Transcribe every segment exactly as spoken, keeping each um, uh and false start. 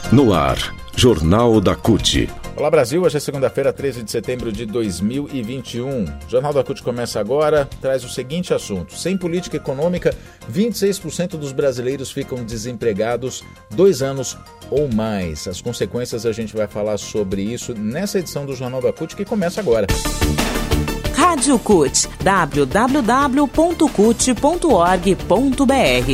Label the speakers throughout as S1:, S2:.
S1: No ar, Jornal da C U T.
S2: Olá Brasil, hoje é segunda-feira, treze de setembro de dois mil e vinte e um. O Jornal da C U T começa agora, traz o seguinte assunto. Sem política econômica, vinte e seis por cento dos brasileiros ficam desempregados dois anos ou mais. As consequências, a gente vai falar sobre isso nessa edição do Jornal da C U T que começa agora.
S3: Rádio C U T, w w w ponto cut ponto org ponto b r.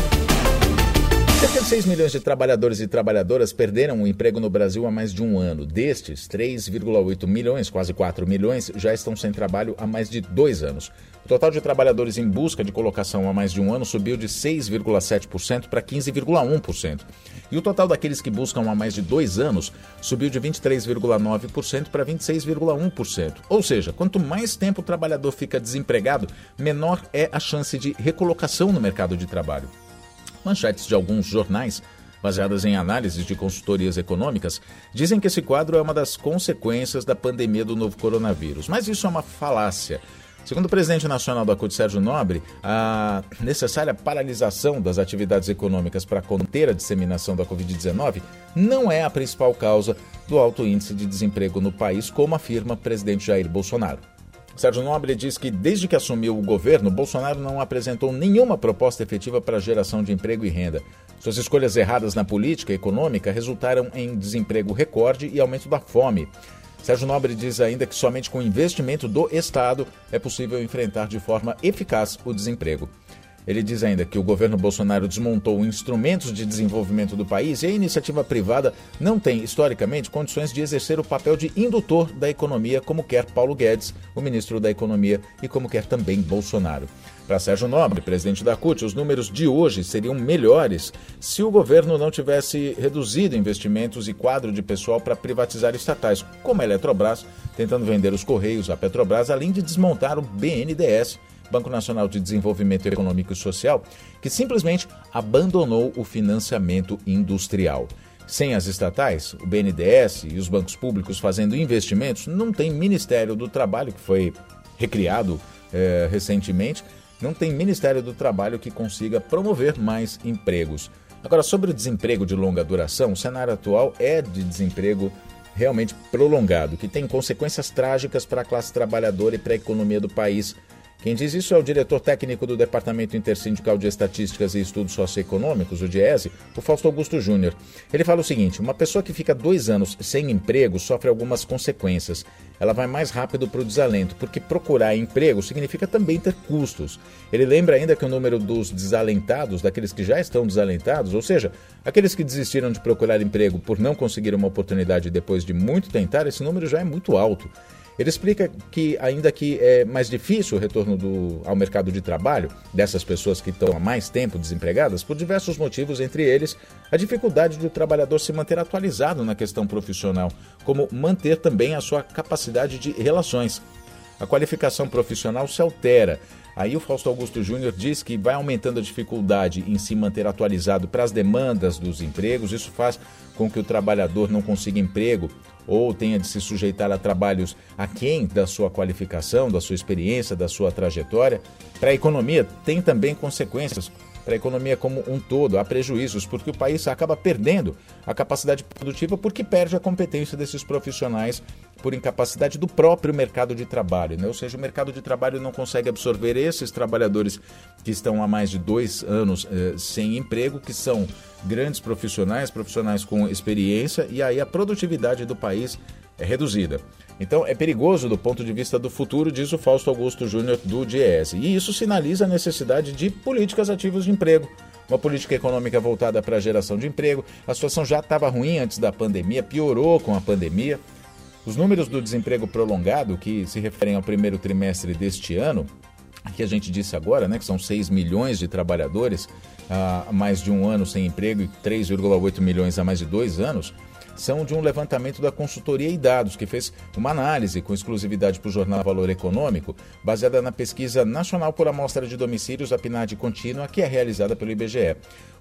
S2: Cerca de seis milhões de trabalhadores e trabalhadoras perderam o emprego no Brasil há mais de um ano. Destes, três vírgula oito milhões, quase quatro milhões, já estão sem trabalho há mais de dois anos. O total de trabalhadores em busca de colocação há mais de um ano subiu de seis vírgula sete por cento para quinze vírgula um por cento. E o total daqueles que buscam há mais de dois anos subiu de vinte e três vírgula nove por cento para vinte e seis vírgula um por cento. Ou seja, quanto mais tempo o trabalhador fica desempregado, menor é a chance de recolocação no mercado de trabalho. Manchetes de alguns jornais, baseadas em análises de consultorias econômicas, dizem que esse quadro é uma das consequências da pandemia do novo coronavírus. Mas isso é uma falácia. Segundo o presidente nacional da C U T, Sérgio Nobre, a necessária paralisação das atividades econômicas para conter a disseminação da covid dezenove não é a principal causa do alto índice de desemprego no país, como afirma o presidente Jair Bolsonaro. Sérgio Nobre diz que desde que assumiu o governo, Bolsonaro não apresentou nenhuma proposta efetiva para a geração de emprego e renda. Suas escolhas erradas na política econômica resultaram em desemprego recorde e aumento da fome. Sérgio Nobre diz ainda que somente com o investimento do Estado é possível enfrentar de forma eficaz o desemprego. Ele diz ainda que o governo Bolsonaro desmontou instrumentos de desenvolvimento do país e a iniciativa privada não tem, historicamente, condições de exercer o papel de indutor da economia, como quer Paulo Guedes, o ministro da Economia, e como quer também Bolsonaro. Para Sérgio Nobre, presidente da C U T, os números de hoje seriam melhores se o governo não tivesse reduzido investimentos e quadro de pessoal para privatizar estatais, como a Eletrobras, tentando vender os Correios à Petrobras, além de desmontar o B N D E S, Banco Nacional de Desenvolvimento Econômico e Social, que simplesmente abandonou o financiamento industrial. Sem as estatais, o B N D E S e os bancos públicos fazendo investimentos, não tem Ministério do Trabalho, que foi recriado eh, recentemente, não tem Ministério do Trabalho que consiga promover mais empregos. Agora, sobre o desemprego de longa duração, o cenário atual é de desemprego realmente prolongado, que tem consequências trágicas para a classe trabalhadora e para a economia do país. Quem diz isso é o diretor técnico do Departamento Intersindical de Estatísticas e Estudos Socioeconômicos, o DIESE, o Fausto Augusto Júnior. Ele fala o seguinte: uma pessoa que fica dois anos sem emprego sofre algumas consequências. Ela vai mais rápido para o desalento, porque procurar emprego significa também ter custos. Ele lembra ainda que o número dos desalentados, daqueles que já estão desalentados, ou seja, aqueles que desistiram de procurar emprego por não conseguir uma oportunidade depois de muito tentar, esse número já é muito alto. Ele explica que, ainda que é mais difícil o retorno do, ao mercado de trabalho dessas pessoas que estão há mais tempo desempregadas, por diversos motivos, entre eles a dificuldade do trabalhador se manter atualizado na questão profissional, como manter também a sua capacidade de relações. A qualificação profissional se altera. Aí o Fausto Augusto Júnior diz que vai aumentando a dificuldade em se manter atualizado para as demandas dos empregos. Isso faz com que o trabalhador não consiga emprego ou tenha de se sujeitar a trabalhos aquém da sua qualificação, da sua experiência, da sua trajetória. Para a economia tem também consequências. Para a economia como um todo, há prejuízos, porque o país acaba perdendo a capacidade produtiva porque perde a competência desses profissionais por incapacidade do próprio mercado de trabalho, né? Ou seja, o mercado de trabalho não consegue absorver esses trabalhadores que estão há mais de dois anos eh, sem emprego, que são grandes profissionais, profissionais com experiência, e aí a produtividade do país é reduzida. Então é perigoso do ponto de vista do futuro, diz o Fausto Augusto Júnior do DIESE. E isso sinaliza a necessidade de políticas ativas de emprego. Uma política econômica voltada para a geração de emprego. A situação já estava ruim antes da pandemia, piorou com a pandemia. Os números do desemprego prolongado, que se referem ao primeiro trimestre deste ano, que a gente disse agora, né, que são seis milhões de trabalhadores há mais de um ano sem emprego e três vírgula oito milhões há mais de dois anos, são de um levantamento da consultoria e dados, que fez uma análise com exclusividade para o jornal Valor Econômico, baseada na pesquisa nacional por amostra de domicílios, a PNAD contínua, que é realizada pelo I B G E.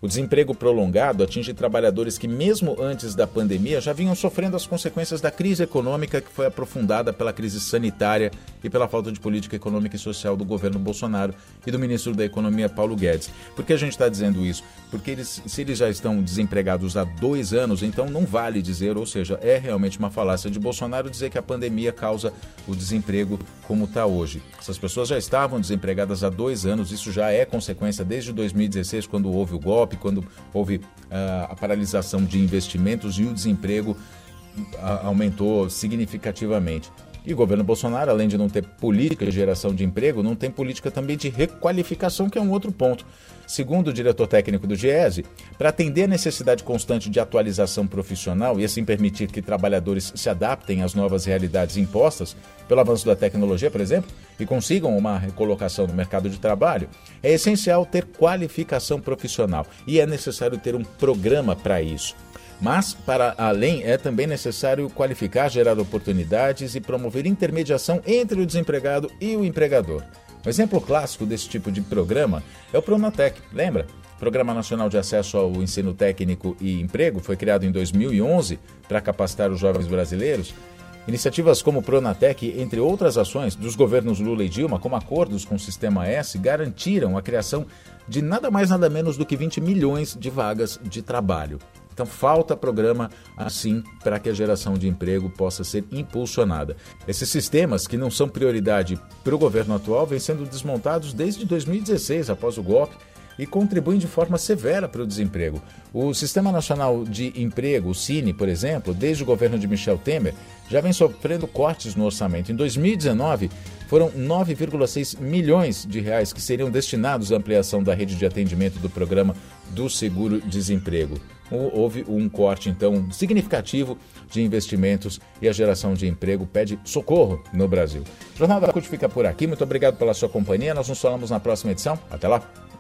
S2: O desemprego prolongado atinge trabalhadores que, mesmo antes da pandemia, já vinham sofrendo as consequências da crise econômica que foi aprofundada pela crise sanitária e pela falta de política econômica e social do governo Bolsonaro e do ministro da Economia, Paulo Guedes. Por que a gente está dizendo isso? Porque eles, se eles já estão desempregados há dois anos, então não vale dizer, ou seja, é realmente uma falácia de Bolsonaro dizer que a pandemia causa o desemprego como está hoje. Essas pessoas já estavam desempregadas há dois anos, isso já é consequência desde dois mil e dezesseis, quando houve o golpe, quando houve uh, a paralisação de investimentos e o desemprego uh, aumentou significativamente. E o governo Bolsonaro, além de não ter política de geração de emprego, não tem política também de requalificação, que é um outro ponto. Segundo o diretor técnico do GESE, para atender a necessidade constante de atualização profissional e assim permitir que trabalhadores se adaptem às novas realidades impostas pelo avanço da tecnologia, por exemplo, e consigam uma recolocação no mercado de trabalho, é essencial ter qualificação profissional e é necessário ter um programa para isso. Mas, para além, é também necessário qualificar, gerar oportunidades e promover intermediação entre o desempregado e o empregador. Um exemplo clássico desse tipo de programa é o Pronatec, lembra? Programa Nacional de Acesso ao Ensino Técnico e Emprego foi criado em dois mil e onze para capacitar os jovens brasileiros. Iniciativas como o Pronatec, entre outras ações dos governos Lula e Dilma, como acordos com o Sistema S, garantiram a criação de nada mais nada menos do que vinte milhões de vagas de trabalho. Então falta programa assim para que a geração de emprego possa ser impulsionada. Esses sistemas, que não são prioridade para o governo atual, vêm sendo desmontados desde dois mil e dezesseis, após o golpe, e contribuem de forma severa para o desemprego. O Sistema Nacional de Emprego, o Cine, por exemplo, desde o governo de Michel Temer, já vem sofrendo cortes no orçamento. Em dois mil e dezenove, foram nove vírgula seis milhões de reais que seriam destinados à ampliação da rede de atendimento do programa do seguro-desemprego. Houve um corte, então, significativo de investimentos e a geração de emprego pede socorro no Brasil. O Jornal da CUT fica por aqui. Muito obrigado pela sua companhia. Nós nos falamos na próxima edição. Até lá!